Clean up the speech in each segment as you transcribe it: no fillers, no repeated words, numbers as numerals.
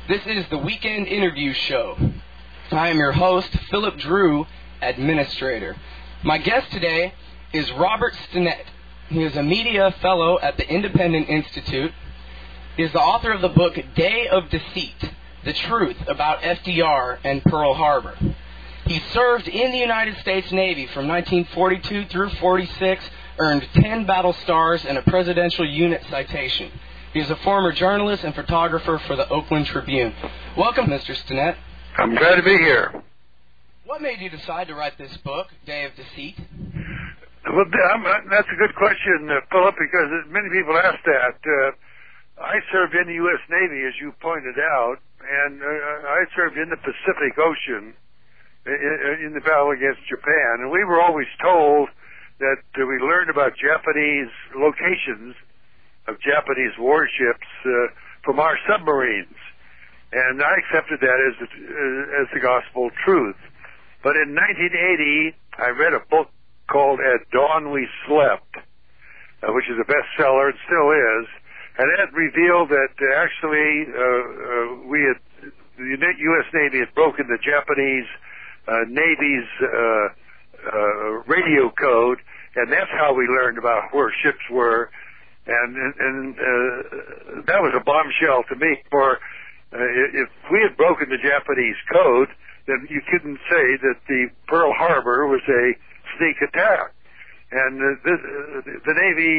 This is the Weekend Interview Show. I am your host, Philip Drew, Administrator. My guest today is Robert Stinnett. He is a media fellow at the Independent Institute. He is the author of the book Day of Deceit, The Truth About FDR and Pearl Harbor. He served in the United States Navy from 1942 through 46, earned 10 battle stars and a Presidential Unit Citation. He is a former journalist and photographer for the Oakland Tribune. Welcome, Mr. Stinnett. I'm glad to be here. What made you decide to write this book, Day of Deceit? Well, that's a good question, Philip, because many people ask that. I served in the U.S. Navy, as you pointed out, and I served in the Pacific Ocean in the battle against Japan. And we were always told that we learned about Japanese locations of Japanese warships from our submarines, and I accepted that as the gospel truth. But in 1980, I read a book called At Dawn We Slept, which is a bestseller and still is, and that revealed that actually the U.S. Navy had broken the Japanese Navy's radio code, and that's how we learned about where ships were. And that was a bombshell to me. For if we had broken the Japanese code, then you couldn't say that the Pearl Harbor was a sneak attack. And the Navy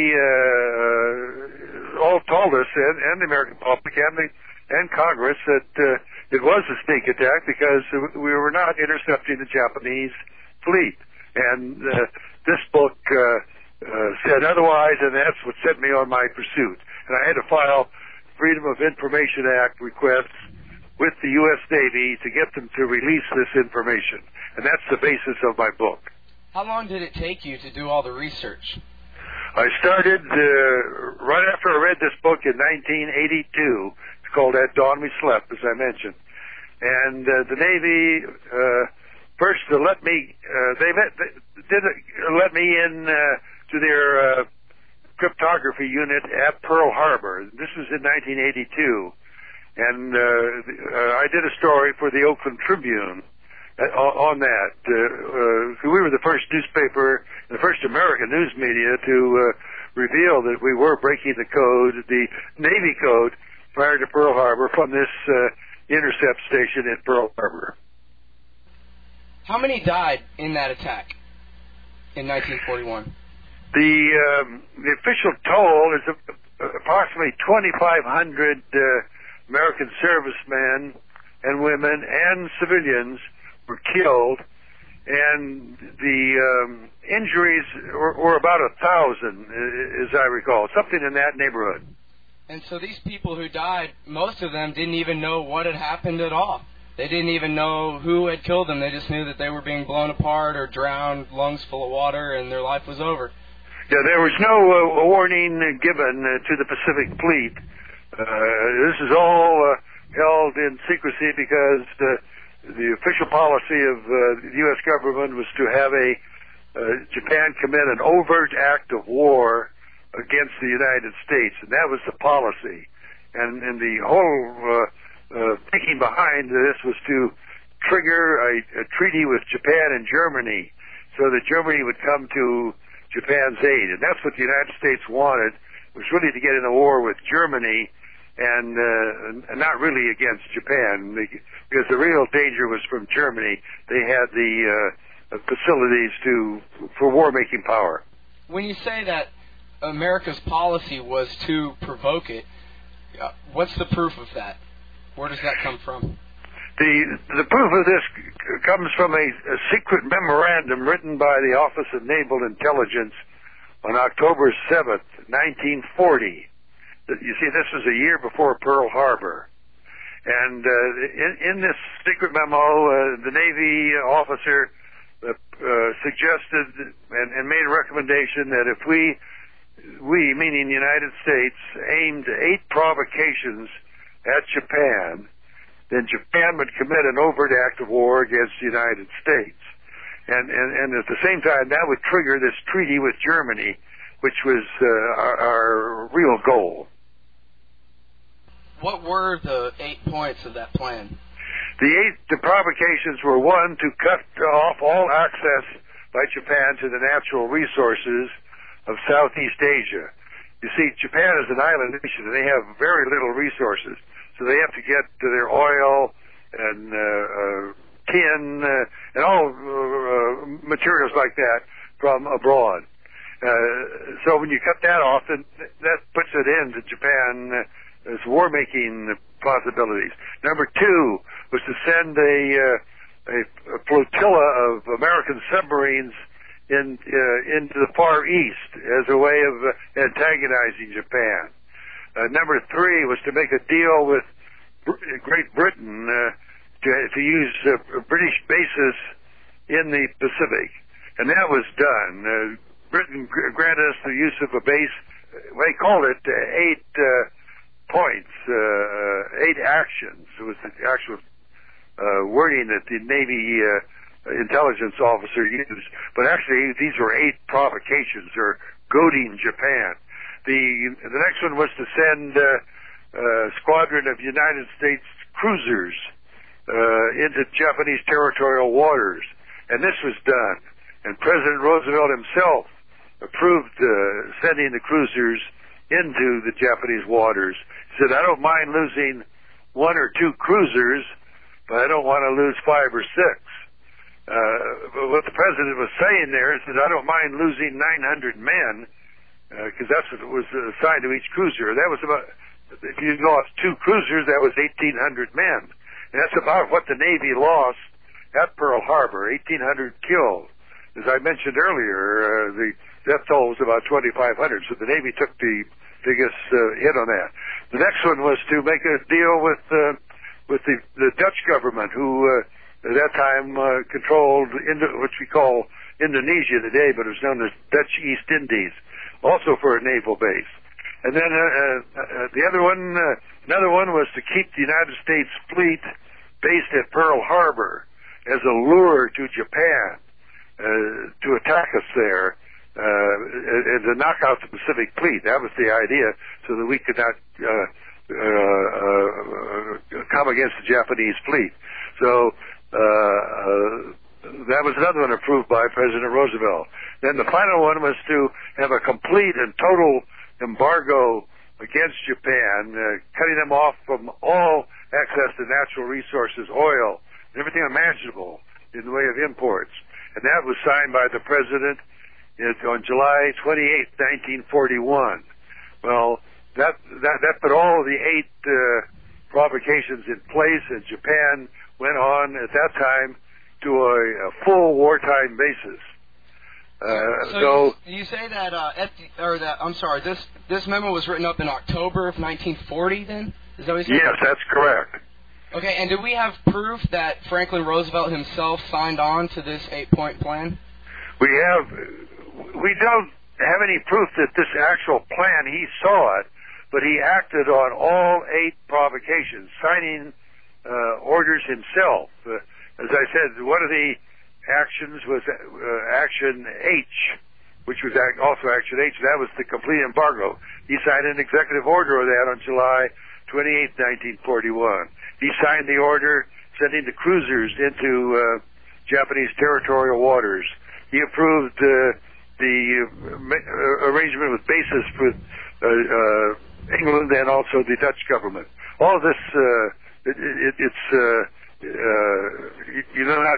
all told us, and the American public and Congress, that it was a sneak attack because we were not intercepting the Japanese fleet. And this book said otherwise, and that's what set me on my pursuit. And I had to file Freedom of Information Act requests with the U.S. Navy to get them to release this information. And that's the basis of my book. How long did it take you to do all the research? I started right after I read this book in 1982. It's called At Dawn We Slept, as I mentioned. And the Navy first let me let me in to their cryptography unit at Pearl Harbor. This was in 1982. And I did a story for the Oakland Tribune on that. We were the first newspaper, the first American news media to reveal that we were breaking the code, the Navy code, prior to Pearl Harbor from this intercept station at Pearl Harbor. How many died in that attack in 1941? The official toll is approximately 2,500 American servicemen and women and civilians were killed, and the injuries were about 1,000, as I recall, something in that neighborhood. And so these people who died, most of them didn't even know what had happened at all. They didn't even know who had killed them. They just knew that they were being blown apart or drowned, lungs full of water, and their life was over. Yeah, there was no warning given to the Pacific Fleet. This is all held in secrecy because the official policy of the U.S. government was to have Japan commit an overt act of war against the United States, and that was the policy. And the whole thinking behind this was to trigger a treaty with Japan and Germany so that Germany would come to Japan's aid. And that's what the United States wanted, was really to get in a war with Germany and not really against Japan, because the real danger was from Germany. They had the facilities for war-making power. When you say that America's policy was to provoke it, what's the proof of that? Where does that come from? The proof of this comes from a secret memorandum written by the Office of Naval Intelligence on October 7th, 1940. You see, this was a year before Pearl Harbor. And in this secret memo, the Navy officer suggested and made a recommendation that if we, meaning the United States, aimed 8 provocations at Japan, then Japan would commit an overt act of war against the United States. And at the same time, that would trigger this treaty with Germany, which was our real goal. What were the 8 points of that plan? The provocations were, one, to cut off all access by Japan to the natural resources of Southeast Asia. You see, Japan is an island nation, and they have very little resources. So they have to get their oil and tin and all materials like that from abroad. So when you cut that off, then that puts it into Japan's war-making possibilities. Number two was to send a flotilla of American submarines into the Far East as a way of antagonizing Japan. Number three was to make a deal with Great Britain to use British bases in the Pacific. And that was done. Britain granted us the use of a base. They called it 8 points, 8 actions. It was the actual wording that the Navy intelligence officer used. But actually, these were 8 provocations, or goading Japan. The next one was to send a squadron of United States cruisers into Japanese territorial waters. And this was done. And President Roosevelt himself approved sending the cruisers into the Japanese waters. He said, I don't mind losing 1 or 2 cruisers, but I don't want to lose 5 or 6. But what the president was saying there is that I don't mind losing 900 men, because that's what was assigned to each cruiser. That was about, if you lost 2 cruisers, that was 1,800 men. And that's about what the Navy lost at Pearl Harbor, 1,800 killed. As I mentioned earlier, the death toll was about 2,500, so the Navy took the biggest hit on that. The next one was to make a deal with the Dutch government, who at that time controlled which we call Indonesia today, but it was known as Dutch East Indies, also for a naval base. And then another one was to keep the United States fleet based at Pearl Harbor as a lure to Japan to attack us there and to knock out the Pacific Fleet. That was the idea, so that we could not come against the Japanese fleet. So that was another one approved by President Roosevelt. Then the final one was to have a complete and total embargo against Japan, cutting them off from all access to natural resources, oil, and everything imaginable in the way of imports. And that was signed by the President on July 28, 1941. Well, that put all of the 8 provocations in place, and Japan went on at that time to a full wartime basis. So you say that this memo was written up in October of 1940. Then is that what you said? Yes, that's correct. Okay, and do we have proof that Franklin Roosevelt himself signed on to this 8-point plan? We don't have any proof that this actual plan, he saw it, but he acted on all 8 provocations, signing orders himself. As I said, one of the actions was Action H, which was also Action H. That was the complete embargo. He signed an executive order of that on July 28, 1941. He signed the order sending the cruisers into Japanese territorial waters. He approved the arrangement with bases for England and also the Dutch government. All of this, not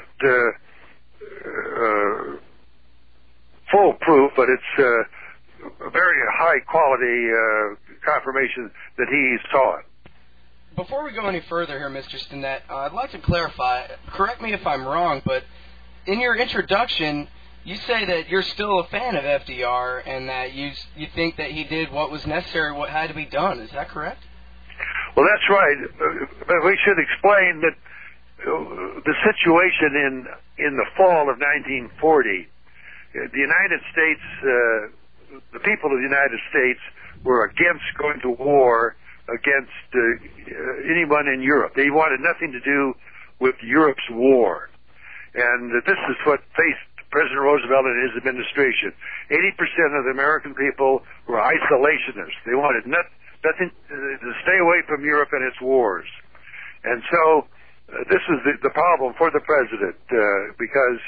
full proof, but it's a very high quality confirmation that he saw it. Before we go any further here, Mr. Stinnett, I'd like to clarify, correct me if I'm wrong, but in your introduction, you say that you're still a fan of FDR and that you think that he did what was necessary, what had to be done. Is that correct? Well, that's right. But we should explain that the situation in the fall of 1940, the United States, the people of the United States were against going to war against anyone in Europe. They wanted nothing to do with Europe's war. And this is what faced President Roosevelt and his administration. 80% of the American people were isolationists. They wanted nothing to stay away from Europe and its wars. And so this is the problem for the president, because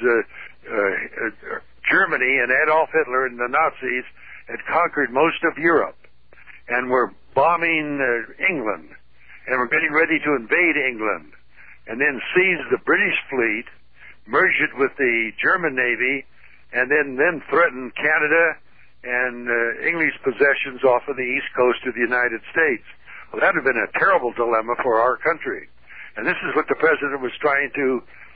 Germany and Adolf Hitler and the Nazis had conquered most of Europe and were bombing England and were getting ready to invade England, and then seized the British fleet, merged it with the German Navy, and then threatened Canada and English possessions off of the east coast of the United States. Well, that would have been a terrible dilemma for our country. And this is what the president was trying to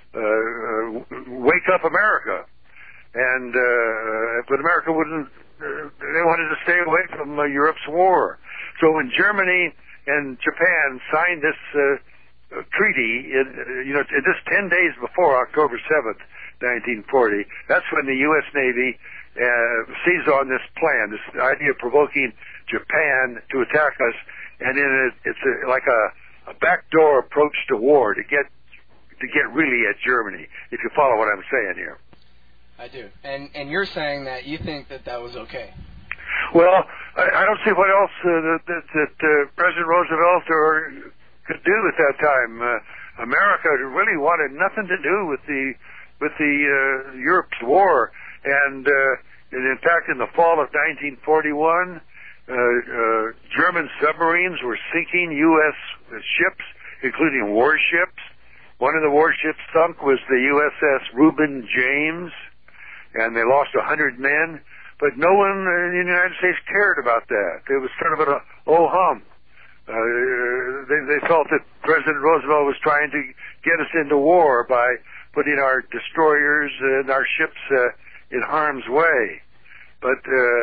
wake up America. And but America wouldn't. They wanted to stay away from Europe's war. So when Germany and Japan signed this treaty, just 10 days before October 7th, 1940, that's when the U.S. Navy seized on this plan, this idea of provoking Japan to attack us, and it's like a backdoor approach to war to get really at Germany, if you follow what I'm saying here. I do. And you're saying that you think that was okay. Well, I don't see what else that President Roosevelt could do at that time. America really wanted nothing to do with the Europe's war, and in fact, in the fall of 1941, German submarines were sinking U.S. ships, including warships. One of the warships sunk was the USS Reuben James, and they lost 100 men. But no one in the United States cared about that. It was sort of an oh-hum. They felt that President Roosevelt was trying to get us into war by putting our destroyers and our ships in harm's way. But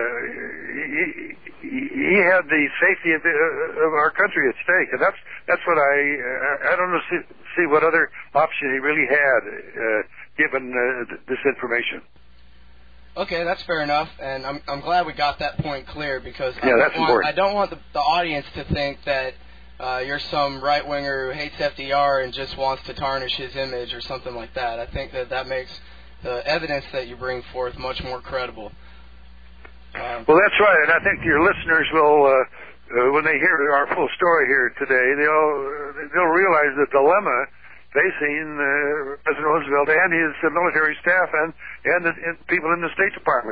he had the safety of our country at stake, and that's what I don't see what other option he really had given this information. Okay, that's fair enough, and I'm glad we got that point clear, because I don't want the audience to think that you're some right-winger who hates FDR and just wants to tarnish his image or something like that. I think that makes the evidence that you bring forth much more credible. Well, that's right, and I think your listeners will, when they hear our full story here today, they'll realize the dilemma facing President Roosevelt and his military staff and the people in the State Department.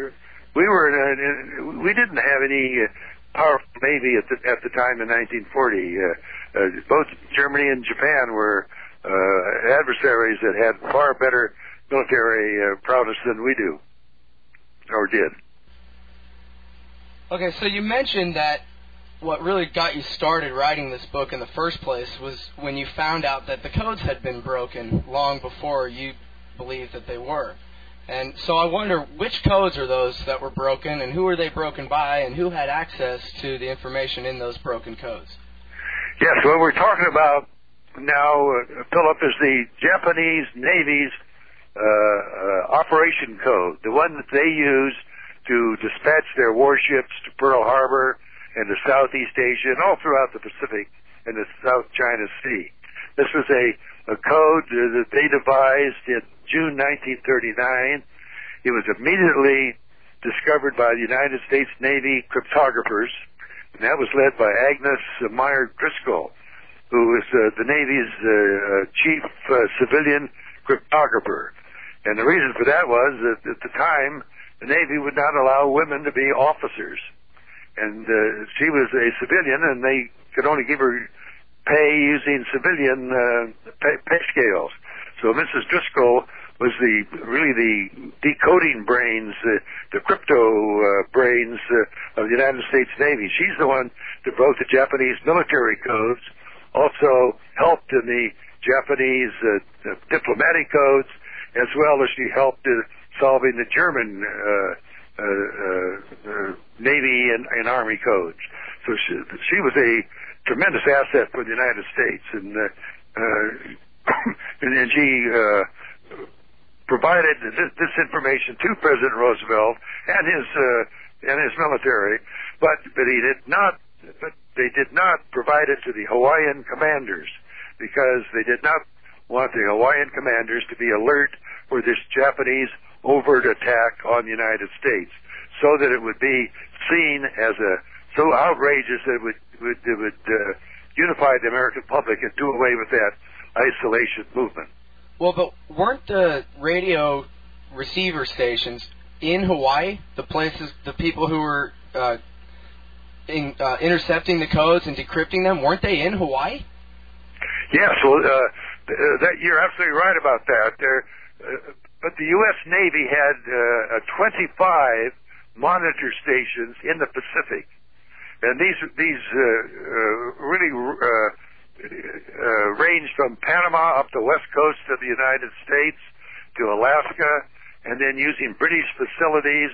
We didn't have any powerful Navy at the time in 1940. Both Germany and Japan were adversaries that had far better military prowess than we do, or did. Okay, so you mentioned that what really got you started writing this book in the first place was when you found out that the codes had been broken long before you believed that they were. And so I wonder, which codes are those that were broken, and who were they broken by, and who had access to the information in those broken codes? Yes, what we're talking about now, Philip, is the Japanese Navy's operation code, the one that they use to dispatch their warships to Pearl Harbor and to Southeast Asia and all throughout the Pacific and the South China Sea. This was a code that they devised in June 1939. It was immediately discovered by the United States Navy cryptographers, and that was led by Agnes Meyer Driscoll, who was the Navy's chief civilian cryptographer. And the reason for that was that at the time, the Navy would not allow women to be officers. And she was a civilian, and they could only give her pay using civilian pay scales. So Mrs. Driscoll was really the decoding brains, the crypto brains of the United States Navy. She's the one that broke the Japanese military codes, also helped in the Japanese diplomatic codes, as well as she helped solving the German Navy and Army codes. So she was a tremendous asset for the United States, and she provided this information to President Roosevelt and his military, but they did not provide it to the Hawaiian commanders, because they did not want the Hawaiian commanders to be alert for this Japanese overt attack on the United States, so that it would be seen as a so outrageous that it would unify the American public and do away with that isolation movement. Well, but weren't the radio receiver stations in Hawaii, the places, the people who were intercepting the codes and decrypting them, weren't they in Hawaii? Yes, well, that you're absolutely right about that. But the U.S. Navy had 25 monitor stations in the Pacific, and these really ranged from Panama up the west coast of the United States to Alaska, and then using British facilities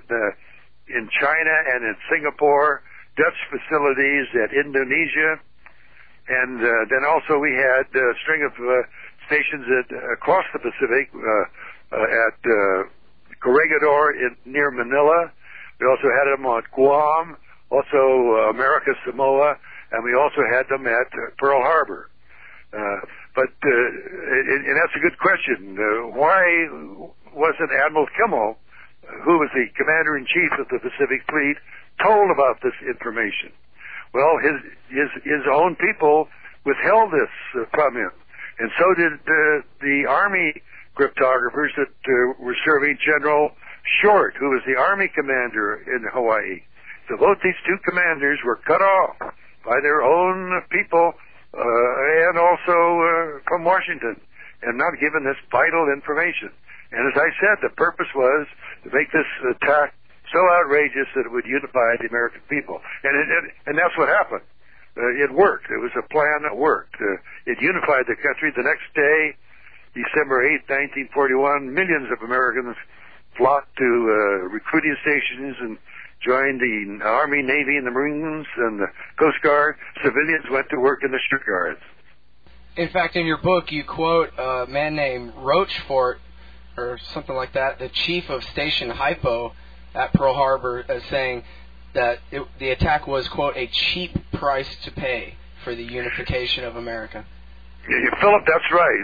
in China and in Singapore, Dutch facilities at Indonesia, and then also we had a string of stations across the Pacific at Corregidor near Manila. We also had them on Guam, also America Samoa, and we also had them at Pearl Harbor. And that's a good question. Why wasn't Admiral Kimmel, who was the commander-in-chief of the Pacific Fleet, told about this information? Well, his own people withheld this from him, and so did the Army cryptographers that were serving General Short, who was the Army commander in Hawaii. So both these two commanders were cut off by their own people and also from Washington, and not given this vital information. And as I said, the purpose was to make this attack so outrageous that it would unify the American people. And that's what happened. It worked. It was a plan that worked. It unified the country. The next day, December 8, 1941, millions of Americans flocked to recruiting stations and joined the Army, Navy, and the Marines and the Coast Guard. Civilians went to work in the shipyards. In fact, in your book, you quote a man named Rochefort, or something like that, the chief of Station Hypo at Pearl Harbor, as saying that the attack was, quote, a cheap price to pay for the unification of America. Philip, that's right.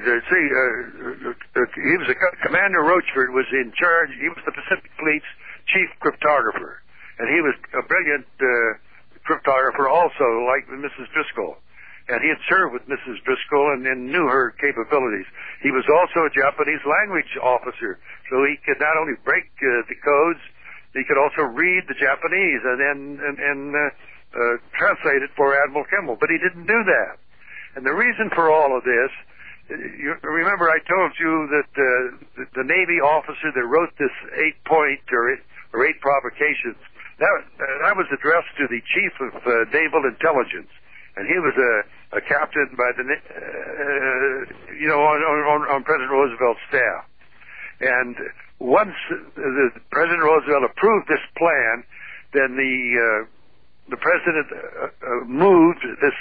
He was Commander Rochefort was in charge. He was the Pacific Fleet's chief cryptographer, and he was a brilliant cryptographer also, like Mrs. Driscoll. And he had served with Mrs. Driscoll and knew her capabilities. He was also a Japanese language officer, so he could not only break the codes, he could also read the Japanese and translate it for Admiral Kimmel. But he didn't do that. And the reason for all of this, you remember I told you that the Navy officer that wrote this 8-point or 8 provocations, that was addressed to the chief of naval intelligence. And he was a captain by the, on President Roosevelt's staff. And once President Roosevelt approved this plan, then the president moved this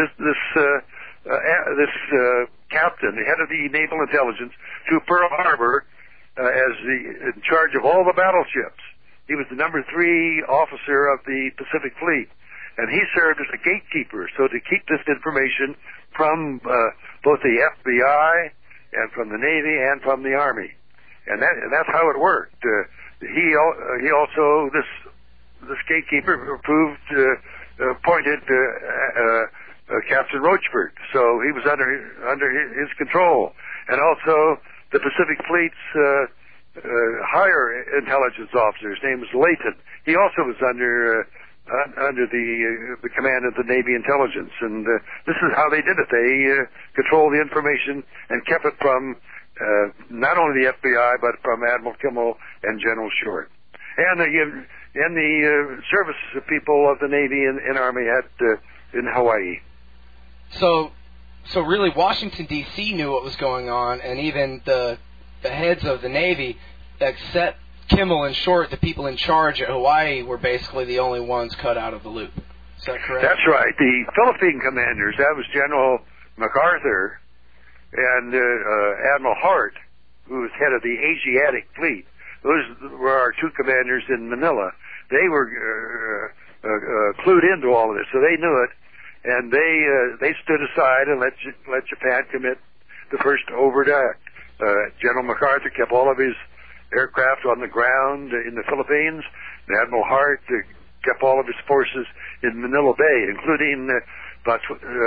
captain, the head of the naval intelligence, to Pearl Harbor as in charge of all the battleships. He was the number 3 officer of the Pacific Fleet. And he served as a gatekeeper, so to keep this information from both the FBI and from the Navy and from the Army, and that's how it worked. He also this gatekeeper appointed Captain Rochefort, so he was under his control, and also the Pacific Fleet's higher intelligence officer. His name was Layton. He also was under the command of the Navy intelligence, and this is how they did it. They controlled the information and kept it from not only the FBI but from Admiral Kimmel and General Short, and the service people of the Navy and Army in Hawaii. So really, Washington D.C. knew what was going on, and even the heads of the Navy, except Kimmel and Short, the people in charge at Hawaii, were basically the only ones cut out of the loop. Is that correct? That's right. The Philippine commanders, that was General MacArthur and Admiral Hart, who was head of the Asiatic Fleet. Those were our 2 commanders in Manila. They were clued into all of this, so they knew it, and they stood aside and let Japan commit the first overt act. General MacArthur kept all of his aircraft on the ground in the Philippines. And Admiral Hart kept all of his forces in Manila Bay, including about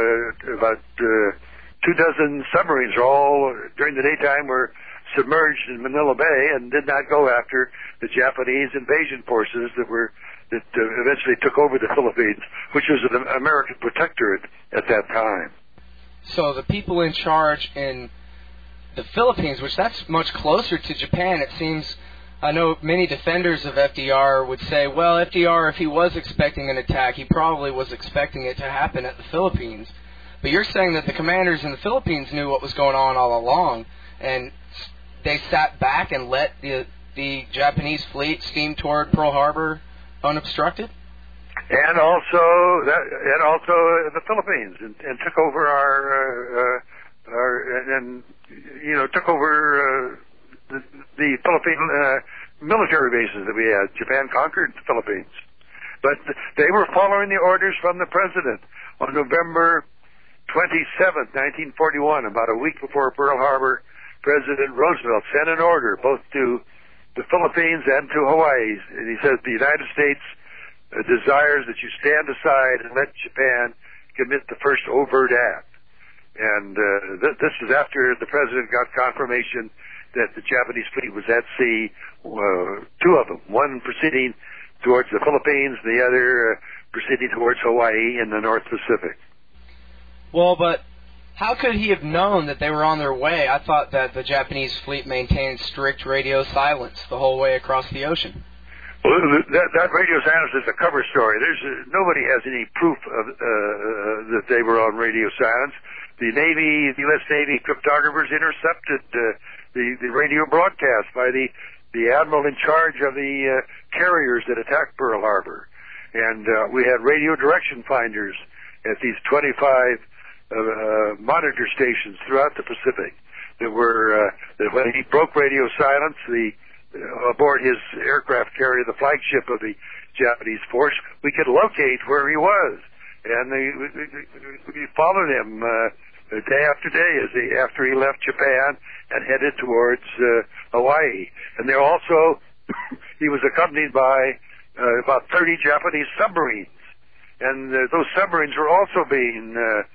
24 submarines. All during the daytime were submerged in Manila Bay and did not go after the Japanese invasion forces that eventually took over the Philippines, which was an American protectorate at that time. So the people in charge in the Philippines, which that's much closer to Japan, it seems. I know many defenders of FDR would say, well, FDR, if he was expecting an attack, he probably was expecting it to happen at the Philippines. But you're saying that the commanders in the Philippines knew what was going on all along, and they sat back and let the Japanese fleet steam toward Pearl Harbor unobstructed? And also the Philippines, and took over took over the Philippine military bases that we had. Japan conquered the Philippines, but they were following the orders from the president. On November 27th, 1941, about a week before Pearl Harbor, President Roosevelt sent an order both to the Philippines and to Hawaii, and he says the United States desires that you stand aside and let Japan commit the first overt act. And this is after the president got confirmation that the Japanese fleet was at sea, two of them, one proceeding towards the Philippines, the other proceeding towards Hawaii in the North Pacific. Well, but how could he have known that they were on their way? I thought that the Japanese fleet maintained strict radio silence the whole way across the ocean. Well, that radio silence is a cover story. Nobody has any proof of that they were on radio silence. The U.S. Navy cryptographers intercepted the radio broadcast by the admiral in charge of the carriers that attacked Pearl Harbor, and we had radio direction finders at these 25 monitor stations throughout the Pacific that were that when he broke radio silence, aboard his aircraft carrier, the flagship of the Japanese force, we could locate where he was, and we followed him day after day after he left Japan and headed towards Hawaii. And there also he was accompanied by about 30 Japanese submarines, and those submarines were also being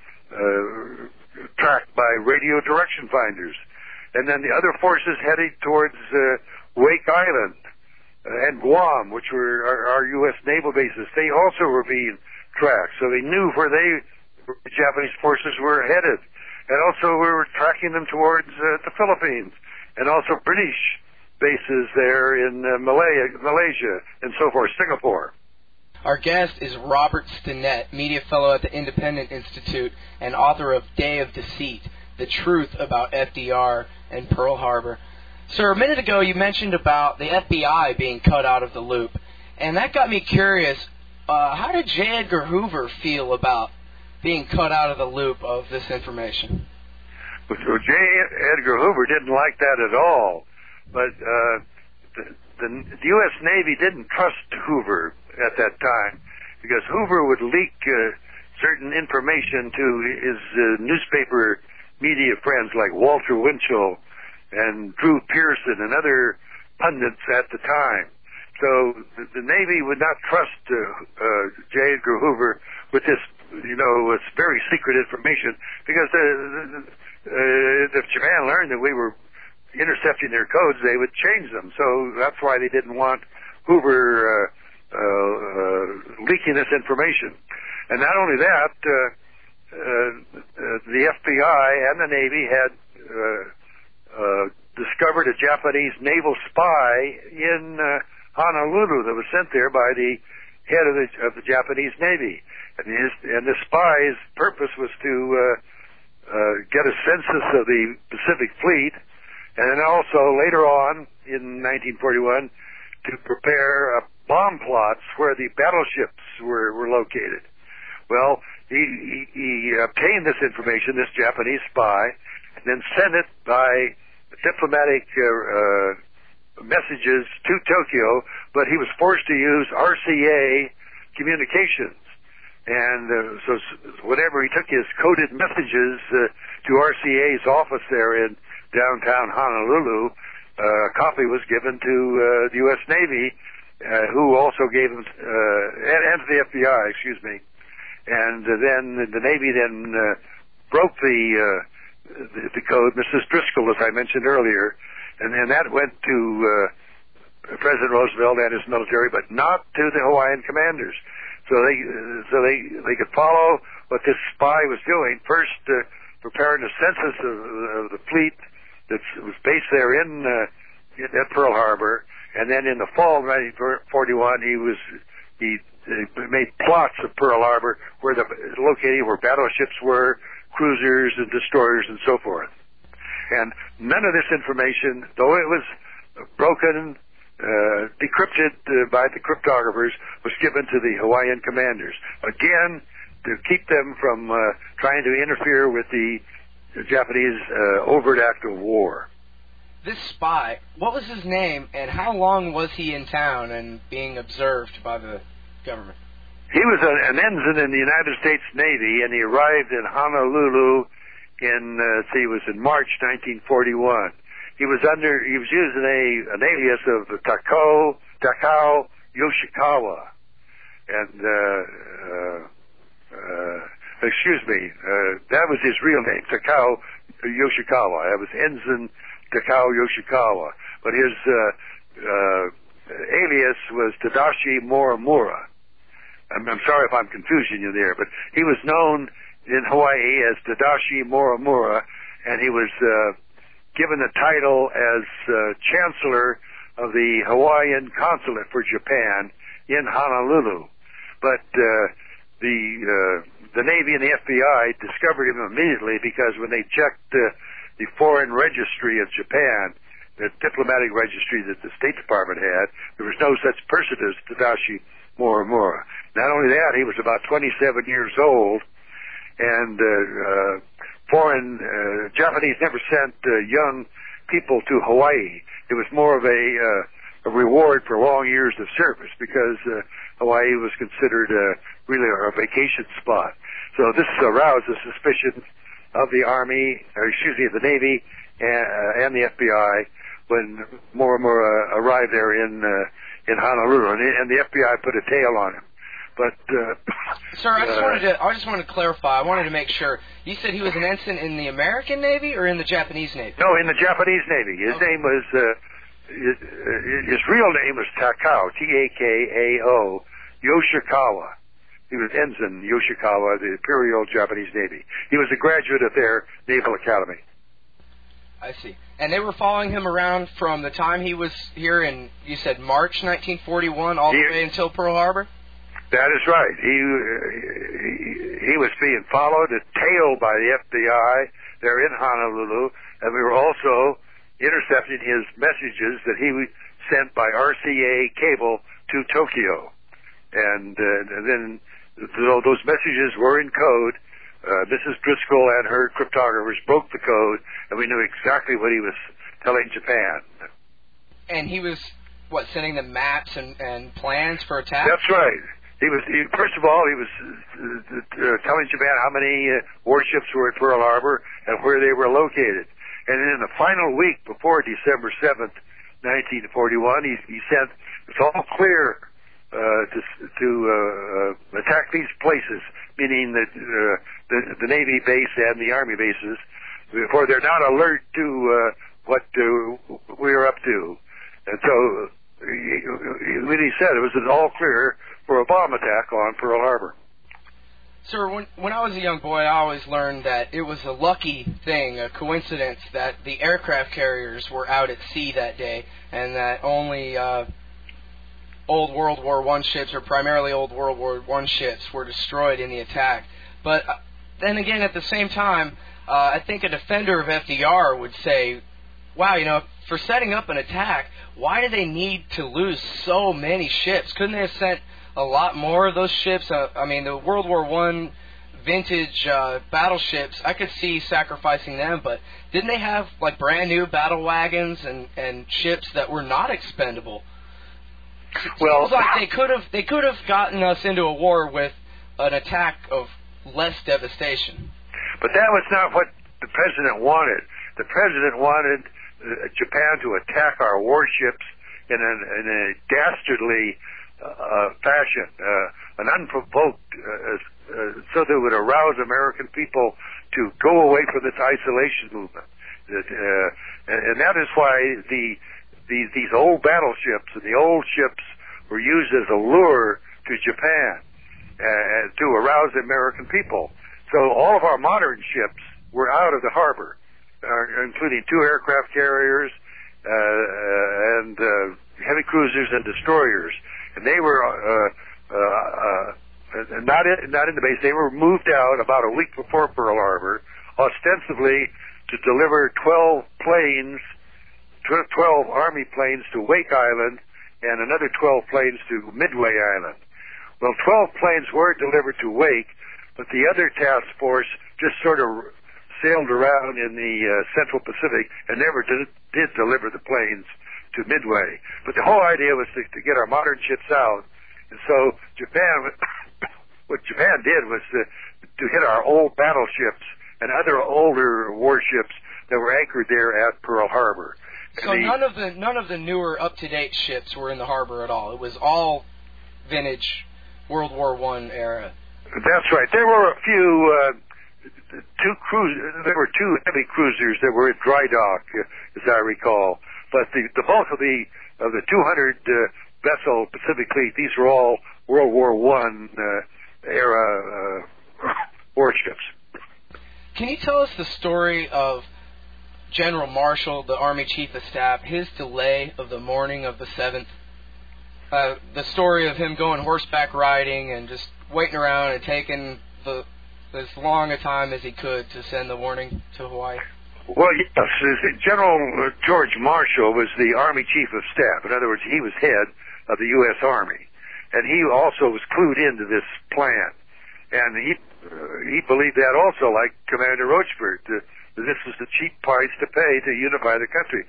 tracked by radio direction finders. And then the other forces heading towards Wake Island and Guam, which were our U.S. naval bases, they also were being tracked. So they knew where the Japanese forces were headed. And also we were tracking them towards the Philippines, and also British bases there in Malaysia and so forth, Singapore. Our guest is Robert Stinnett, media fellow at the Independent Institute and author of Day of Deceit, The Truth About FDR and Pearl Harbor. Sir, a minute ago you mentioned about the FBI being cut out of the loop, and that got me curious. How did J. Edgar Hoover feel about being cut out of the loop of this information? Well, J. Edgar Hoover didn't like that at all, but the U.S. Navy didn't trust Hoover at that time, because Hoover would leak certain information to his newspaper media friends like Walter Winchell and Drew Pearson and other pundits at the time. So the Navy would not trust J. Edgar Hoover with this, it's very secret information, because if Japan learned that we were intercepting their codes, they would change them. So that's why they didn't want Hoover leaking this information. And not only that, the FBI and the Navy had discovered a Japanese naval spy in Honolulu that was sent there by the head of the Japanese Navy. And the spy's purpose was to get a census of the Pacific Fleet, and then also later on in 1941 to prepare bomb plots where the battleships were located. Well, he obtained this information, this Japanese spy, and then sent it by diplomatic messages to Tokyo, but he was forced to use RCA communications. And so whenever he took his coded messages to RCA's office there in downtown Honolulu, a copy was given to the U.S. Navy, who also gave them, and to the FBI, excuse me. And then the Navy then broke the code, Mrs. Driscoll, as I mentioned earlier, and then that went to President Roosevelt and his military, but not to the Hawaiian commanders. So they could follow what this spy was doing. First, preparing a census of the fleet that was based there at Pearl Harbor, and then in the fall of 1941, he made plots of Pearl Harbor located where battleships were, cruisers and destroyers and so forth. And none of this information, though it was broken, decrypted by the cryptographers, was given to the Hawaiian commanders. Again, to keep them from trying to interfere with the Japanese overt act of war. This spy, what was his name, and how long was he in town and being observed by the government? He was an ensign in the United States Navy, and he arrived in Honolulu it was in March 1941. He was using an alias of Takao Yoshikawa, and that was his real name, Takao Yoshikawa. That was Ensign Takao Yoshikawa, but his alias was Tadashi Morimura. I'm sorry if I'm confusing you there, but he was known in Hawaii as Tadashi Morimura, and he was given the title as Chancellor of the Hawaiian Consulate for Japan in Honolulu. But the Navy and the FBI discovered him immediately, because when they checked the foreign registry of Japan, the diplomatic registry that the State Department had, there was no such person as Tadashi Morimura. Not only that, he was about 27 years old, and Japanese never sent young people to Hawaii. It was more of a reward for long years of service, because Hawaii was considered really a vacation spot. So this aroused the suspicion of the the Navy and the FBI when Morimura arrived there in Honolulu, and the FBI put a tail on him. But sir, I just wanted to clarify. I wanted to make sure. You said he was an ensign in the American Navy or in the Japanese Navy? No, in the Japanese Navy. His name was his real name was Takao, Takao Yoshikawa. He was Ensign Yoshikawa, the Imperial Japanese Navy. He was a graduate of their Naval Academy. I see. And they were following him around from the time he was here in, you said, March 1941 all the way until Pearl Harbor? That is right. He was being followed and tailed by the FBI there in Honolulu, and we were also intercepting his messages that he sent by RCA cable to Tokyo. And then those messages were in code. Mrs. Driscoll and her cryptographers broke the code, and we knew exactly what he was telling Japan. And he was, sending them maps and plans for attack? That's right. First of all, he was telling Japan how many warships were at Pearl Harbor and where they were located. And in the final week before December 7th, 1941, he said, it's all clear to attack these places, meaning that the Navy base and the Army bases, before they're not alert to what we're up to. And so when he said it was all clear for a bomb attack on Pearl Harbor. Sir, when I was a young boy, I always learned that it was a lucky thing, a coincidence, that the aircraft carriers were out at sea that day, and that only old World War I ships, or primarily old World War I ships, were destroyed in the attack. But then again, at the same time, I think a defender of FDR would say, wow, for setting up an attack, why do they need to lose so many ships? Couldn't they have sent a lot more of those ships? The World War I vintage battleships, I could see sacrificing them, but didn't they have brand new battle wagons and ships that were not expendable? Well, seems like they could have gotten us into a war with an attack of less devastation. But that was not what the president wanted. The president wanted Japan to attack our warships in a dastardly fashion, an unprovoked, so that it would arouse American people to go away from this isolation movement. And that is why these old battleships and the old ships were used as a lure to Japan to arouse the American people. So all of our modern ships were out of the harbor, including 2 aircraft carriers and heavy cruisers and destroyers. And they were not in the base. They were moved out about a week before Pearl Harbor, ostensibly to deliver 12 Army planes to Wake Island and another 12 planes to Midway Island. Well, 12 planes were delivered to Wake, but the other task force just sort of sailed around in the Central Pacific and never did deliver the planes to Midway. But the whole idea was to get our modern ships out. And so what Japan did was to hit our old battleships and other older warships that were anchored there at Pearl Harbor. So none of the newer, up-to-date ships were in the harbor at all. It was all vintage World War I era. That's right. There were a few there were 2 heavy cruisers that were in dry dock, as I recall. But the bulk of the 200 vessel Pacific Fleet, these were all World War I era warships. Can you tell us the story of General Marshall, the Army Chief of Staff, his delay of the morning of the 7th? The story of him going horseback riding and just waiting around and taking as long a time as he could to send the warning to Hawaii? Well, yes. General George Marshall was the Army Chief of Staff. In other words, he was head of the U.S. Army. And he also was clued into this plan. And he believed that also, like Commander Rochefort. This was the cheap price to pay to unify the country.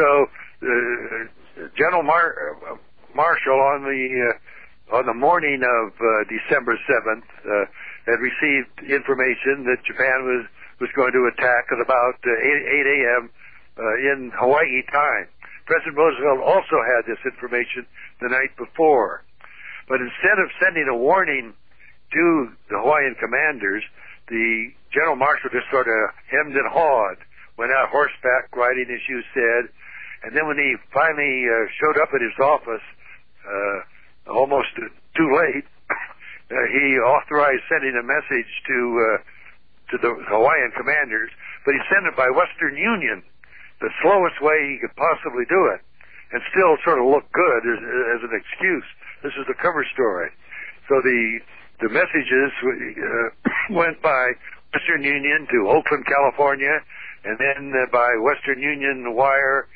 So General Marshall, on the morning of December 7th, had received information that Japan was going to attack at about 8 a.m. In Hawaii time. President Roosevelt also had this information the night before. But instead of sending a warning to the Hawaiian commanders, the General Marshall just sort of hemmed and hawed, went out horseback riding, as you said, and then when he finally showed up at his office, almost too late, he authorized sending a message to the Hawaiian commanders, but he sent it by Western Union, the slowest way he could possibly do it, and still sort of look good as an excuse. This is the cover story. So the messages went by Western Union to Oakland, California, and then by Western Union wire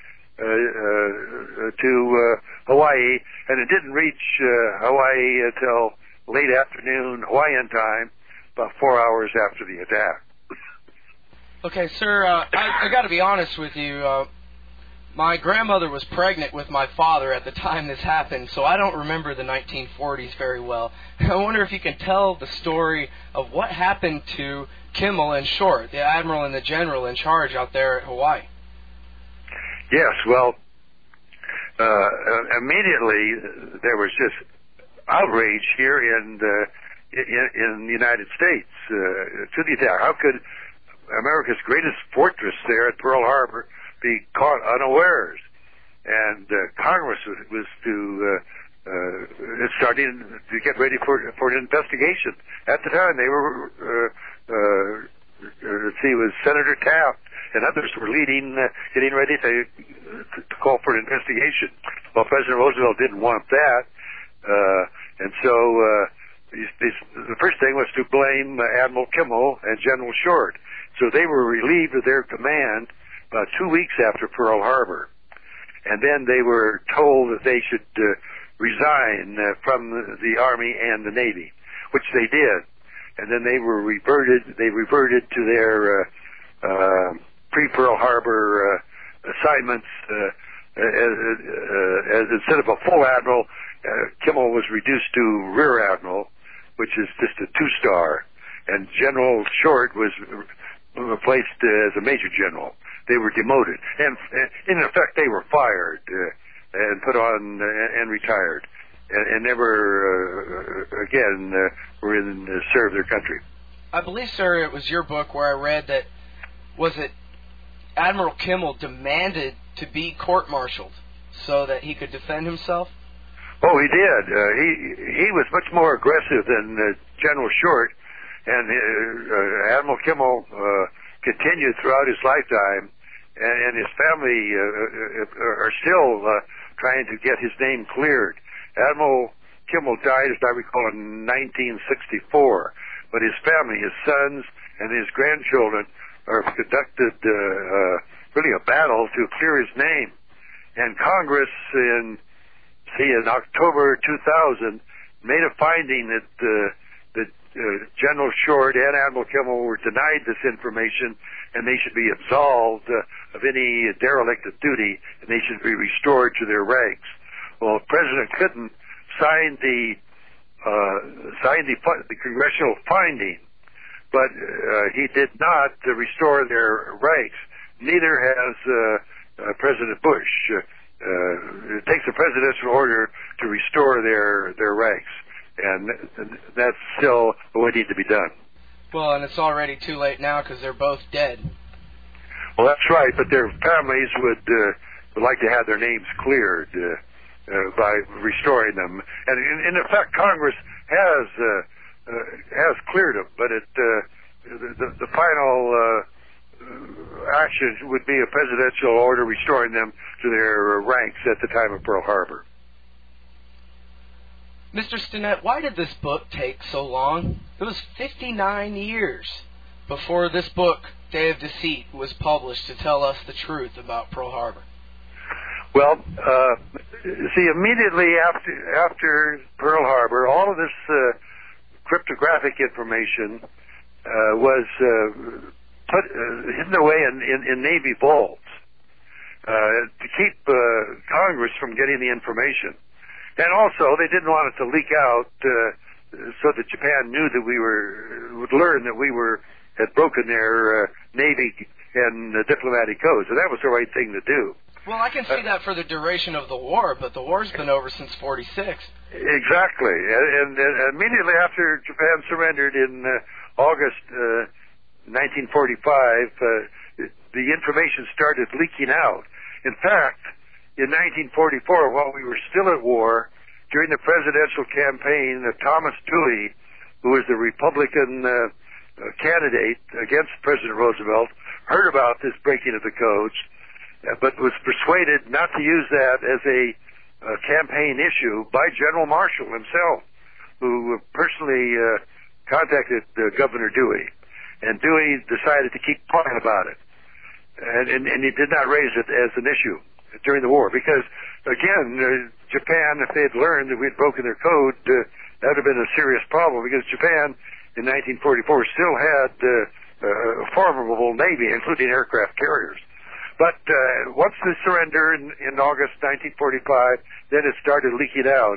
to Hawaii, and it didn't reach Hawaii until late afternoon Hawaiian time, about 4 hours after the attack. Okay, sir, I got to be honest with you. My grandmother was pregnant with my father at the time this happened, so I don't remember the 1940s very well. I wonder if you can tell the story of what happened to Kimmel and Short, the admiral and the general in charge out there at Hawaii. Yes, well, immediately there was just outrage here in the United States to the attack. How could America's greatest fortress there at Pearl Harbor be caught unawares? And Congress was starting to get ready for an investigation. At the time, they were, was Senator Taft and others were getting ready to call for an investigation. Well, President Roosevelt didn't want that, and so the first thing was to blame Admiral Kimmel and General Short. So they were relieved of their command about 2 weeks after Pearl Harbor. And then they were told that they should resign from the Army and the Navy, which they did. And then they reverted to their pre-Pearl Harbor assignments as instead of a full admiral, Kimmel was reduced to rear admiral, which is just a 2-star. And General Short was replaced as a major general. They were demoted, and in effect, they were fired. and put on and retired, and never again were in serve their country. I believe, sir, it was your book where I read that, was it Admiral Kimmel demanded to be court-martialed so that he could defend himself? Oh, he did. He was much more aggressive than General Short, and Admiral Kimmel continued throughout his lifetime, and his family are still trying to get his name cleared. Admiral Kimmel died, as I recall, in 1964, but his family, his sons, and his grandchildren have conducted really a battle to clear his name. And Congress in October 2000 made a finding that General Short and Admiral Kimmel were denied this information, and they should be absolved of any derelict of duty, and they should be restored to their ranks. Well, President Clinton signed the congressional finding, but he did not restore their ranks. Neither has President Bush. It takes a presidential order to restore their ranks, and that's still what needs to be done. Well, and it's already too late now because they're both dead. Well, that's right, but their families would like to have their names cleared by restoring them. And in effect, Congress has cleared them, but the final action would be a presidential order restoring them to their ranks at the time of Pearl Harbor. Mr. Stinnett, why did this book take so long? It was 59 years before this book, Day of Deceit, was published to tell us the truth about Pearl Harbor. Well, see, immediately after Pearl Harbor, all of this cryptographic information was hidden away in Navy vaults to keep Congress from getting the information. And also, they didn't want it to leak out so that Japan knew that would learn that we had broken their Navy and diplomatic codes. So that was the right thing to do. Well, I can see that for the duration of the war, but the war's been over since 46. Exactly. And immediately after Japan surrendered in August 1945, the information started leaking out. In fact, in 1944, while we were still at war, during the presidential campaign, Thomas Dewey, who was the Republican candidate against President Roosevelt, heard about this breaking of the codes, but was persuaded not to use that as a campaign issue by General Marshall himself, who personally contacted Governor Dewey. And Dewey decided to keep quiet about it. And he did not raise it as an issue during the war, because, again, Japan, if they had learned that we had broken their code, that would have been a serious problem, because Japan in 1944 still had a formidable navy, including aircraft carriers. But once the surrender in August 1945, then it started leaking out.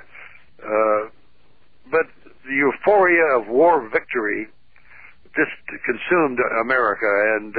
But the euphoria of war victory just consumed America, and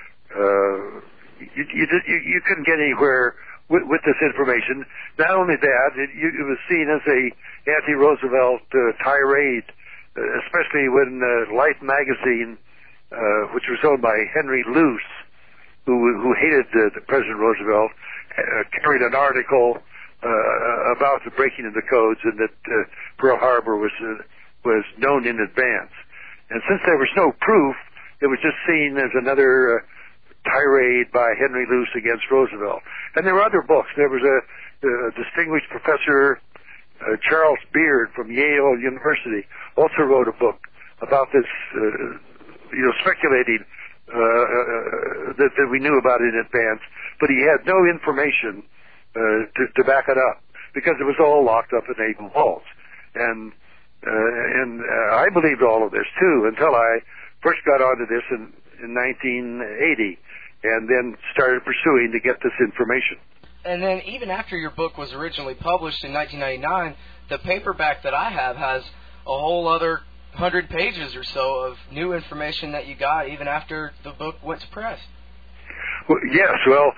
you couldn't get anywhere with this information. Not only that, it was seen as a anti-Roosevelt tirade, especially when Life magazine, which was owned by Henry Luce, who hated President Roosevelt, carried an article about the breaking of the codes, and that Pearl Harbor was known in advance. And since there was no proof, it was just seen as another tirade by Henry Luce against Roosevelt. And there were other books. There was a distinguished professor, Charles Beard from Yale University, also wrote a book about this, speculating that we knew about it in advance, but he had no information to back it up, because it was all locked up in naval vaults. And I believed all of this too until I first got onto this in 1980, and then started pursuing to get this information. And then even after your book was originally published in 1999, the paperback that I have has a whole other 100 pages or so of new information that you got even after the book went to press. Yes, well,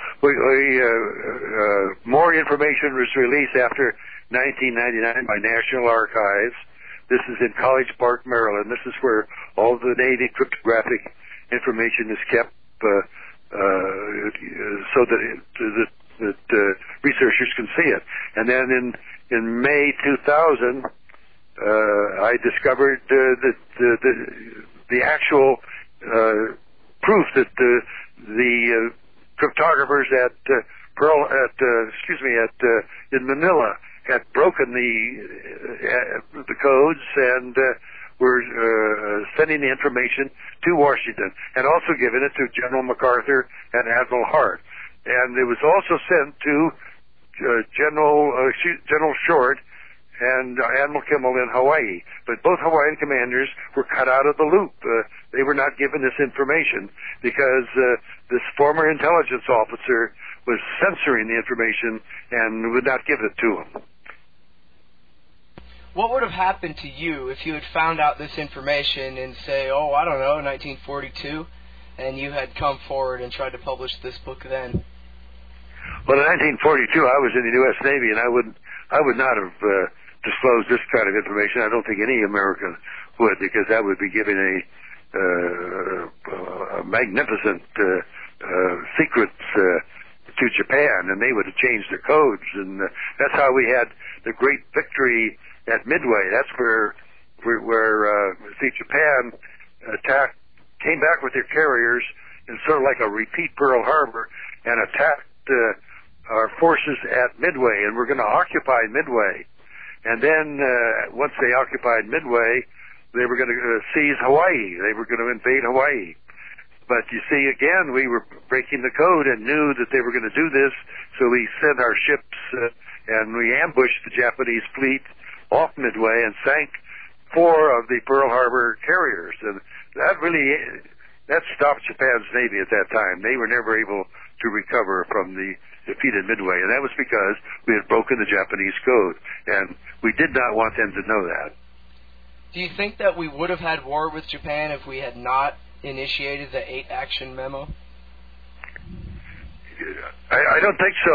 more information was released after 1999 by National Archives. This is in College Park, Maryland. This is where all the Navy cryptographic information is kept, so that researchers can see it. And then in May 2000, I discovered the actual proof that the cryptographers in Manila had broken the codes and were sending the information to Washington, and also giving it to General MacArthur and Admiral Hart. And it was also sent to General Short and Admiral Kimmel in Hawaii. But both Hawaiian commanders were cut out of the loop. They were not given this information because this former intelligence officer was censoring the information and would not give it to them. What would have happened to you if you had found out this information in, say, 1942, and you had come forward and tried to publish this book then? Well, in 1942, I was in the U.S. Navy, and I would not have disclosed this kind of information. I don't think any American would, because that would be giving a magnificent secrets to Japan, and they would have changed their codes, and that's how we had the great victory at Midway. That's where Japan came back with their carriers in sort of like a repeat Pearl Harbor and attacked our forces at Midway, and we're going to occupy Midway. And then once they occupied Midway, they were going to seize Hawaii. They were going to invade Hawaii. But you see, again, we were breaking the code and knew that they were going to do this, so we sent our ships and we ambushed the Japanese fleet off Midway and sank 4 of the Pearl Harbor carriers. And that stopped Japan's Navy at that time. They were never able to recover from the defeated Midway, and that was because we had broken the Japanese code, and we did not want them to know that. Do you think that we would have had war with Japan if we had not initiated the 8-action memo? I don't think so.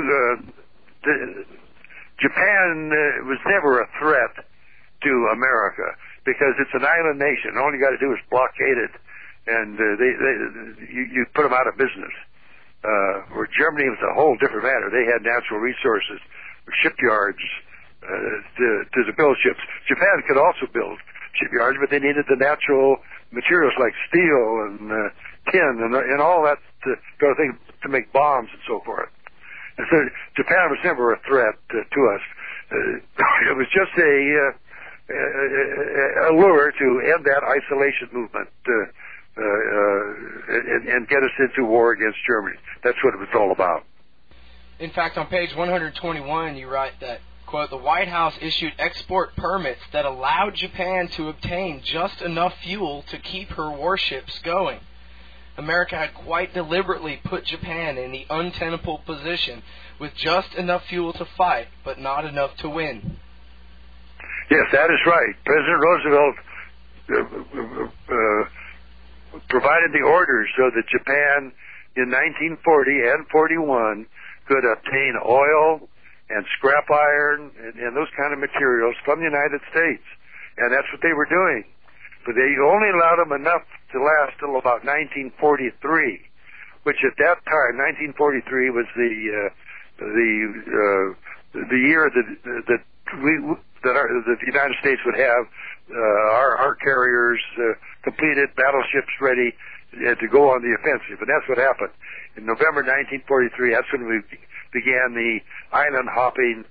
Japan was never a threat to America because it's an island nation. All you got to do is blockade it, and you put them out of business. Where Germany was a whole different matter. They had natural resources, shipyards to build ships. Japan could also build shipyards, but they needed the natural materials like steel and tin and all that sort of thing to make bombs and so forth. And so Japan was never a threat to us. It was just a lure to end that isolation movement and get us into war against Germany. That's what it was all about. In fact, on page 121, you write that, quote, the White House issued export permits that allowed Japan to obtain just enough fuel to keep her warships going. America had quite deliberately put Japan in the untenable position with just enough fuel to fight, but not enough to win. Yes, that is right. President Roosevelt provided the orders so that Japan in 1940 and 41 could obtain oil and scrap iron and those kind of materials from the United States. And that's what they were doing. But they only allowed them enough to last till about 1943, which at that time, 1943 was the year that the United States would have our carriers completed, battleships ready to go on the offensive. And that's what happened. In November 1943, that's when we began the island hopping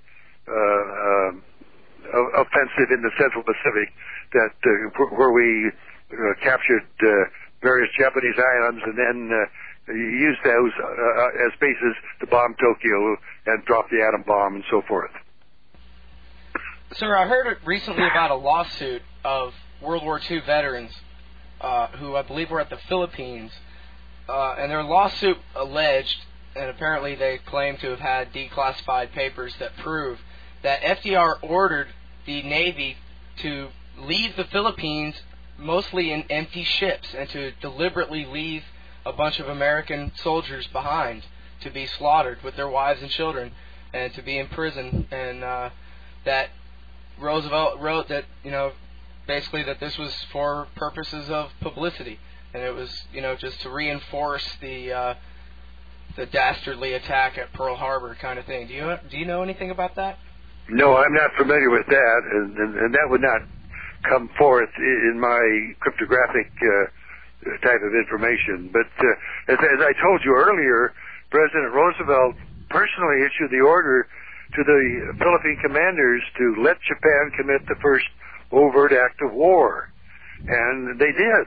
offensive in the Central Pacific, where we captured various Japanese islands and then used those as bases to bomb Tokyo and drop the atom bomb and so forth. Sir, I heard recently about a lawsuit of World War II veterans who I believe were at the Philippines, and their lawsuit alleged, and apparently they claim to have had declassified papers that prove that FDR ordered the Navy to leave the Philippines mostly in empty ships and to deliberately leave a bunch of American soldiers behind to be slaughtered with their wives and children and to be in prison, and that Roosevelt wrote that, basically that this was for purposes of publicity, and it was, just to reinforce the dastardly attack at Pearl Harbor kind of thing. Do you know anything about that? No, I'm not familiar with that, and that would not come forth in my cryptographic type of information. But as I told you earlier, President Roosevelt personally issued the order to the Philippine commanders to let Japan commit the first overt act of war, and they did.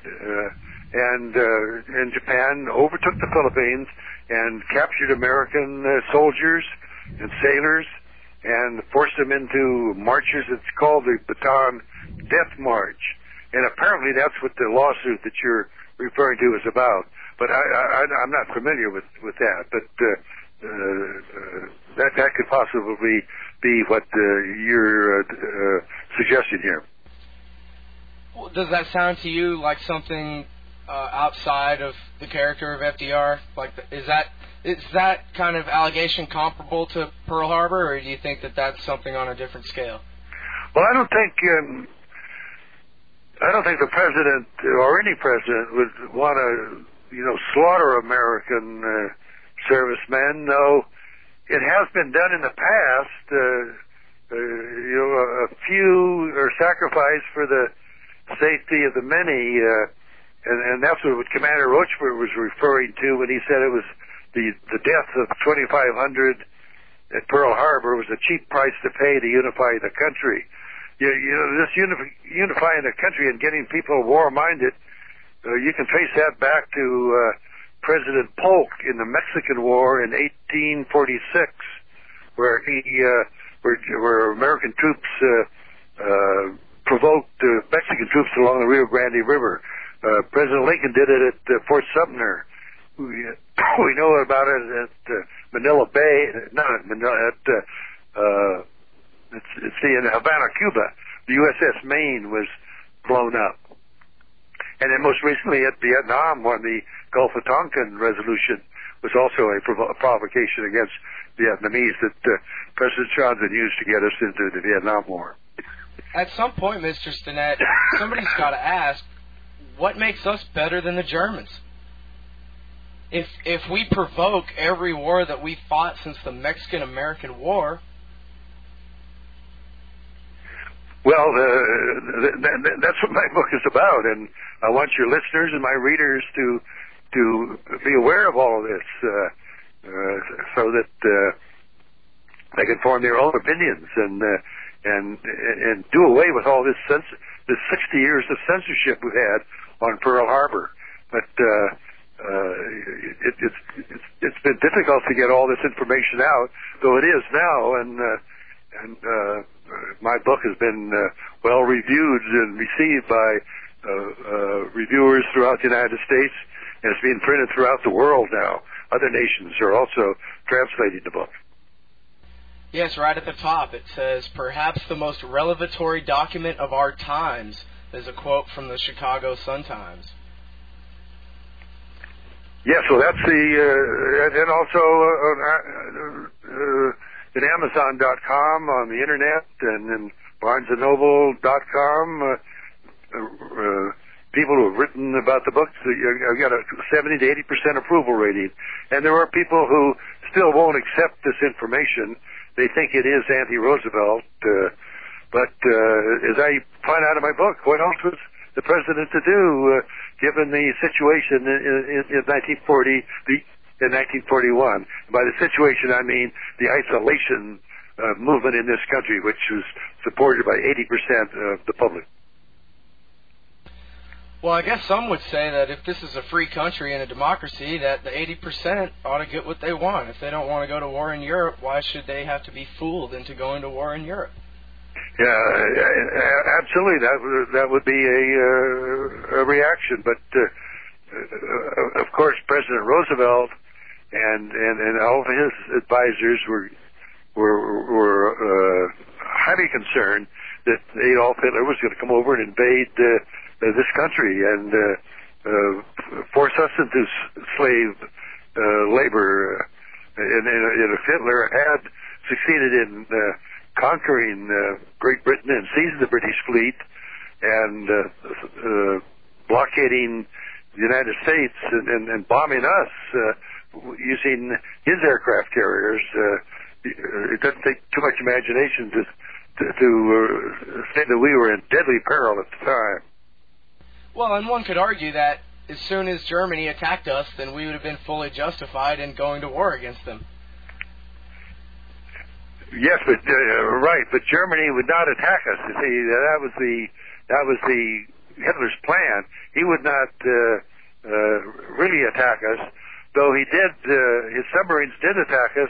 And Japan overtook the Philippines and captured American soldiers and sailors and forced them into marches. It's called the Bataan Death March. And apparently that's what the lawsuit that you're referring to is about. But I'm not familiar with that. But that could possibly be what you're suggesting here. Well, does that sound to you like something outside of the character of FDR? Like, is that kind of allegation comparable to Pearl Harbor, or do you think that that's something on a different scale? Well, I don't think the president or any president would want to, slaughter American servicemen. Though it has been done in the past. A few are sacrificed for the safety of the many. And that's what Commander Rochefort was referring to when he said it was the death of 2,500 at Pearl Harbor was a cheap price to pay to unify the country. This unifying the country and getting people war-minded, you can trace that back to President Polk in the Mexican War in 1846, where where American troops provoked Mexican troops along the Rio Grande River. President Lincoln did it at Fort Sumter. We know about it at Manila Bay, not at Manila, it's in Havana, Cuba. The USS Maine was blown up. And then most recently at Vietnam, when the Gulf of Tonkin resolution was also a provocation against Vietnamese that President Johnson used to get us into the Vietnam War. At some point, Mr. Stinnett, somebody's got to ask, what makes us better than the Germans? If we provoke every war that we fought since the Mexican-American War... Well, that's what my book is about, and I want your listeners and my readers to be aware of all of this, so that they can form their own opinions and do away with all this 60 years of censorship we had on Pearl Harbor. But it's been difficult to get all this information out, though it is now, and my book has been well reviewed and received by reviewers throughout the United States, and it's being printed throughout the world now. Other nations are also translating the book. Yes, right at the top it says, perhaps the most revelatory document of our times. There's a quote from the Chicago Sun-Times. Yes, well, that's and also at Amazon.com on the internet and in BarnesandNoble.com. People who have written about the books, I've got a 70 to 80% approval rating. And there are people who still won't accept this information. They think it is anti-Roosevelt. But as I point out in my book, what else was the president to do given the situation in 1940, in 1941? By the situation, I mean the isolation movement in this country, which was supported by 80% of the public. Well, I guess some would say that if this is a free country and a democracy, that the 80% ought to get what they want. If they don't want to go to war in Europe, why should they have to be fooled into going to war in Europe? Yeah, absolutely. That would be a reaction. But of course, President Roosevelt and all of his advisors were highly concerned that Adolf Hitler was going to come over and invade this country, and force us into slave labor. And if Hitler had succeeded in conquering Great Britain and seizing the British fleet and blockading the United States and bombing us using his aircraft carriers, it doesn't take too much imagination to say that we were in deadly peril at the time. Well, and one could argue that as soon as Germany attacked us, then we would have been fully justified in going to war against them. Yes, but right, but Germany would not attack us. You see, that was Hitler's plan. He would not really attack us, though he did. His submarines did attack us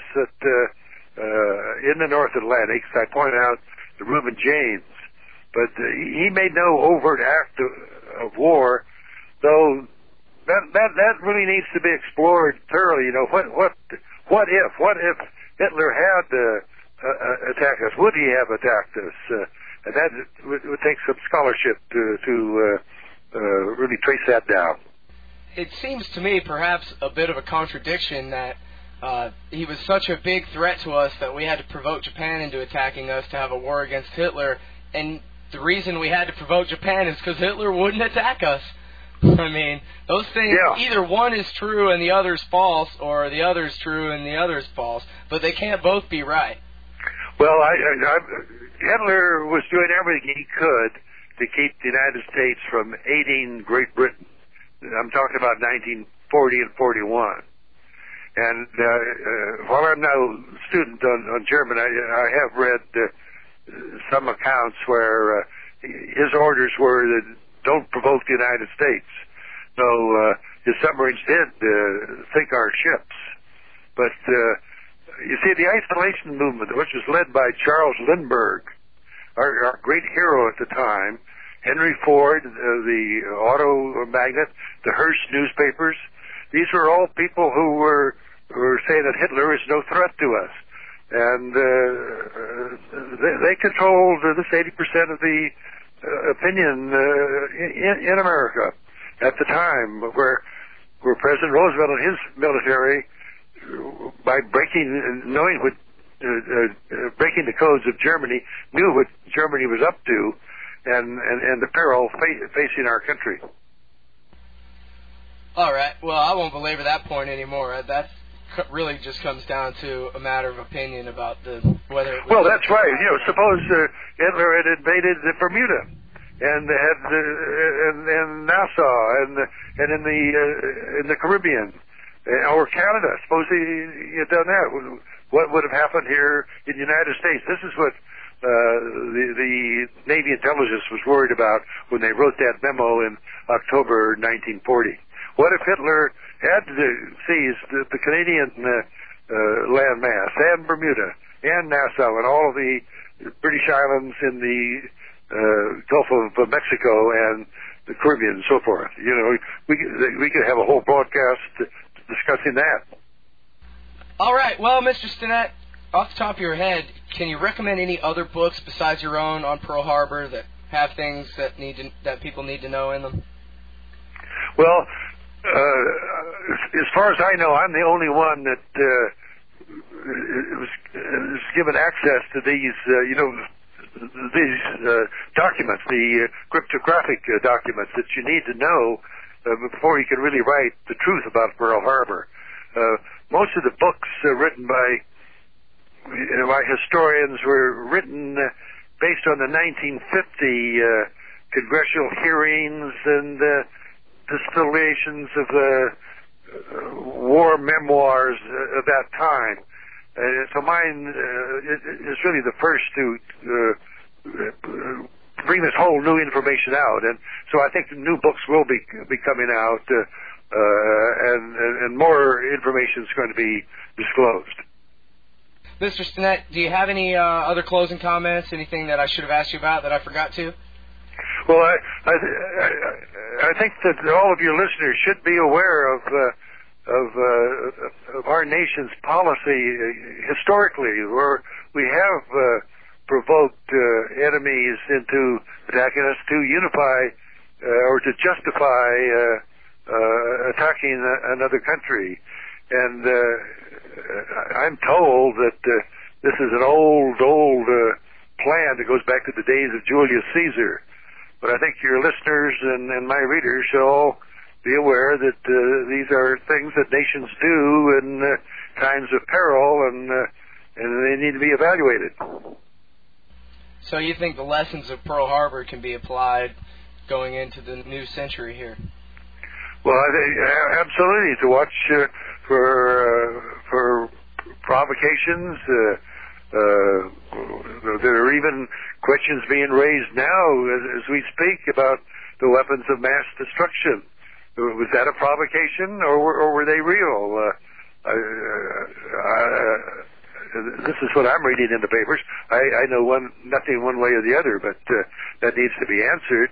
in the North Atlantic. So I pointed out the Reuben James, but he made no overt act of war, though that really needs to be explored thoroughly. You know, what if Hitler had attacked us? Would he have attacked us? And that would take some scholarship to really trace that down. It seems to me perhaps a bit of a contradiction that he was such a big threat to us that we had to provoke Japan into attacking us to have a war against Hitler, and the reason we had to provoke Japan is because Hitler wouldn't attack us. I mean, those things, either one is true and the other's false, or the other's true and the other's false, but they can't both be right. Well, Hitler was doing everything he could to keep the United States from aiding Great Britain. I'm talking about 1940 and 41. And while I'm now a student on German, I have read some accounts where his orders were that don't provoke the United States. So his submarines did sink our ships. But you see, the isolation movement, which was led by Charles Lindbergh, our great hero at the time, Henry Ford, the auto magnate, the Hearst newspapers, these were all people who were saying that Hitler is no threat to us. And they controlled this 80% of the opinion in America at the time, where President Roosevelt and his military, by breaking the codes of Germany, knew what Germany was up to and the peril facing our country. All right. Well, I won't belabor that point anymore. That really just comes down to a matter of opinion about whether it was... Well, that's right. You know, suppose Hitler had invaded Bermuda and had and Nassau and in the Caribbean or Canada. Suppose he had done that. What would have happened here in the United States? This is what the Navy intelligence was worried about when they wrote that memo in October 1940. What if Hitler had seized the Canadian landmass and Bermuda and Nassau and all of the British islands in the Gulf of Mexico and the Caribbean and so forth? You know, we could have a whole broadcast discussing that. All right. Well, Mr. Stinnett, off the top of your head, can you recommend any other books besides your own on Pearl Harbor that have things that people need to know in them? Well, as far as I know, I'm the only one that was given access to these, these documents, the cryptographic documents that you need to know before you can really write the truth about Pearl Harbor. Most of the books written by historians were written based on the 1950 congressional hearings and distillations of war memoirs of that time. So mine is really the first to bring this whole new information out, and so I think the new books will be coming out, and more information is going to be disclosed. Mr. Stinnett, do you have any other closing comments? Anything that I should have asked you about that I forgot to? Well, I think that all of your listeners should be aware of our nation's policy historically, where we have provoked enemies into attacking us to unify or to justify attacking another country. And I'm told that this is an old plan that goes back to the days of Julius Caesar. But I think your listeners and my readers should all be aware that these are things that nations do in times of peril, and they need to be evaluated. So you think the lessons of Pearl Harbor can be applied going into the new century here? Well, I think absolutely, to watch for provocations. There are even questions being raised now as we speak about the weapons of mass destruction. Was that a provocation, or were they real? This is what I'm reading in the papers. I know nothing one way or the other, but that needs to be answered.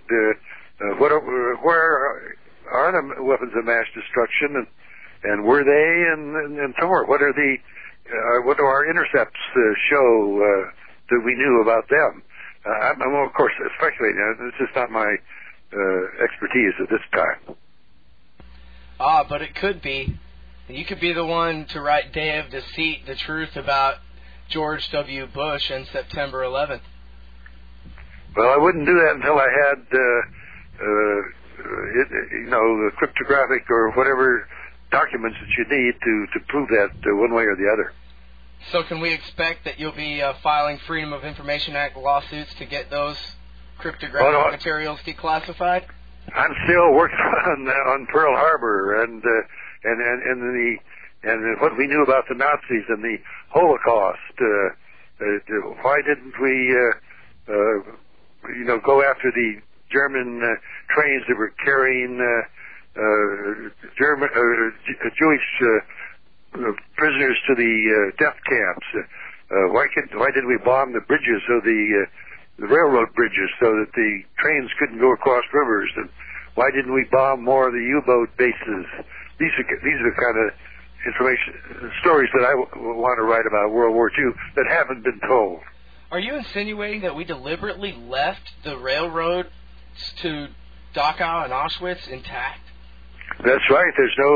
Where are the weapons of mass destruction, and were they, and so on? What do our intercepts show that we knew about them? I'm of course speculating. This is not my expertise at this time. But it could be. You could be the one to write Day of Deceit, the truth about George W. Bush and September 11th. Well, I wouldn't do that until I had, the cryptographic or whatever documents that you need to prove that one way or the other. So can we expect that you'll be filing Freedom of Information Act lawsuits to get those cryptographic materials declassified? I'm still working on Pearl Harbor and what we knew about the Nazis and the Holocaust. Why didn't we, go after the German trains that were carrying Jewish prisoners to the death camps? Why did we bomb the bridges, the railroad bridges, so that the trains couldn't go across rivers? And why didn't we bomb more of the U-boat bases? These are the kind of stories that I want to write about World War II that haven't been told. Are you insinuating that we deliberately left the railroads to Dachau and Auschwitz intact? That's right.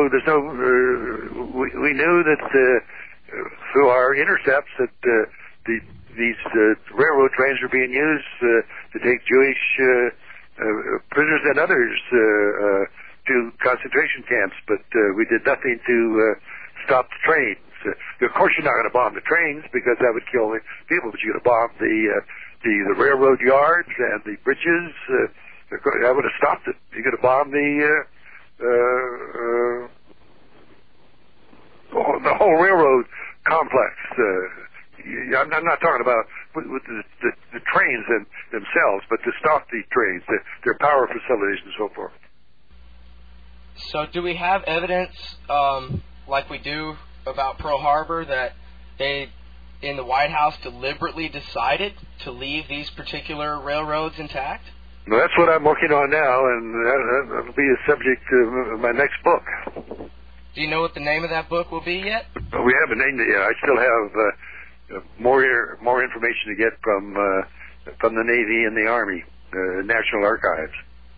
We knew that through our intercepts that these railroad trains were being used to take Jewish prisoners and others to concentration camps, but we did nothing to stop the trains. Of course, you're not going to bomb the trains because that would kill the people, but you're going to bomb the railroad yards and the bridges. That would have stopped it. You're going to bomb the whole railroad complex. I'm not talking about with the trains themselves, but to stop the trains, their power facilities and so forth. So do we have evidence, like we do about Pearl Harbor, that they, in the White House, deliberately decided to leave these particular railroads intact? Well, that's what I'm working on now, and that'll be a subject of my next book. Do you know what the name of that book will be yet? Well, we haven't named it yet. I still have more information to get from the Navy and the Army, National Archives.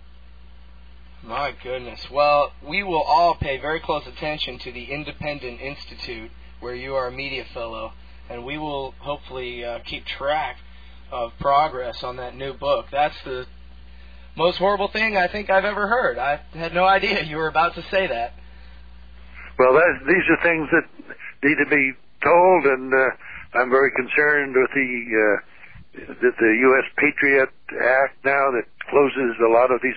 My goodness. Well, we will all pay very close attention to the Independent Institute, where you are a media fellow, and we will hopefully keep track of progress on that new book. That's the most horrible thing I think I've ever heard. I had no idea you were about to say that. Well, these are things that need to be told, and I'm very concerned with the U.S. Patriot Act now that closes a lot of these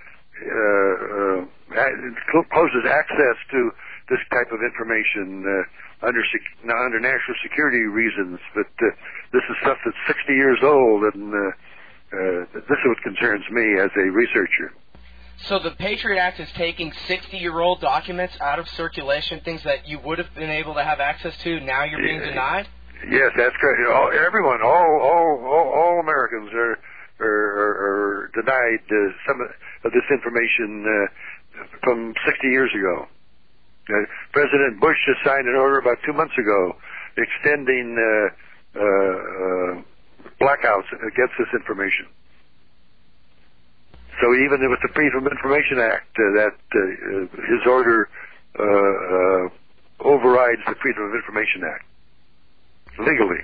closes access to this type of information under national security reasons. But this is stuff that's 60 years old, and this is what concerns me as a researcher. So the Patriot Act is taking 60-year-old documents out of circulation, things that you would have been able to have access to. Now you're being denied? Yes, that's correct. Everyone, all Americans are denied some of this information from 60 years ago. President Bush just signed an order about 2 months ago extending blackouts against this information. So even with the Freedom of Information Act, his order overrides the Freedom of Information Act legally.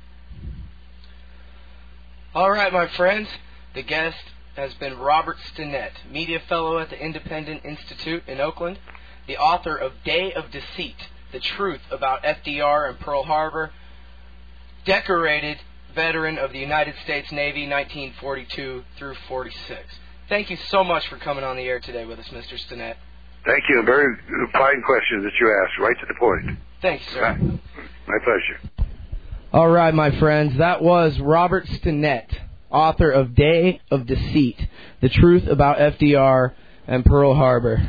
All right, my friends. The guest has been Robert Stinnett, Media Fellow at the Independent Institute in Oakland, the author of Day of Deceit, The Truth About FDR and Pearl Harbor, decorated veteran of the United States Navy 1942 through 46. Thank you so much for coming on the air today with us, Mr. Stinnett. Thank you. A very fine question that you asked, right to the point. Thank you, sir. My pleasure. All right, my friends. That was Robert Stinnett, author of Day of Deceit, The Truth About FDR and Pearl Harbor.